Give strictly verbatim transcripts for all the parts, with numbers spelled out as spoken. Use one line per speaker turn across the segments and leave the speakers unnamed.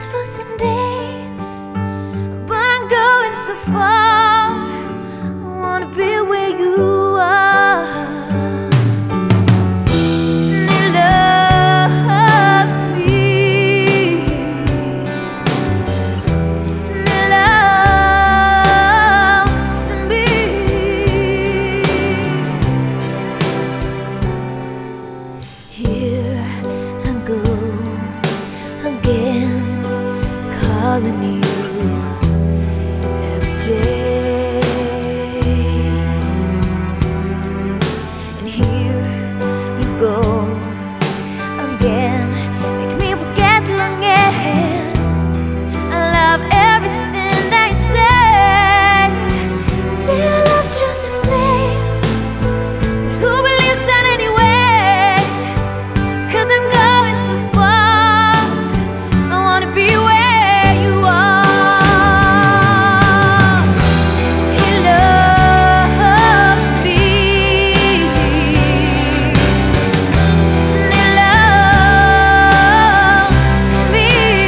just for some days, but I'm going so far. I wanna be where you are. And he loves me, and he loves me. Here I go again, calling you every day. And here you go again, make me forget long ahead. I love everything that you say. Say your love's just a phase, but who believes that anyway? 'Cause I'm going so far, I wanna be where you are. He loves me, and he loves me.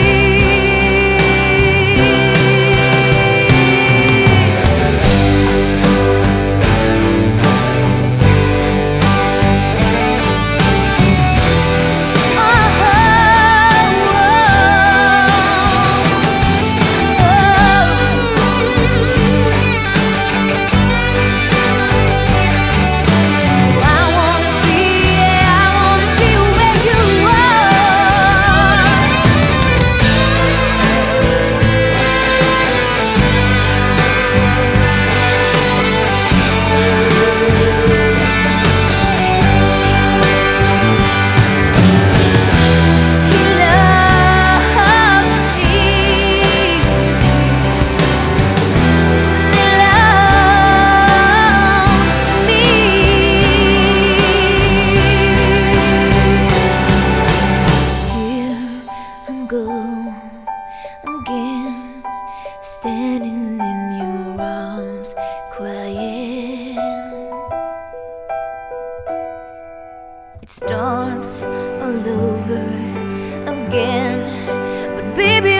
Again, standing in your arms, crying. It starts all over again, but baby,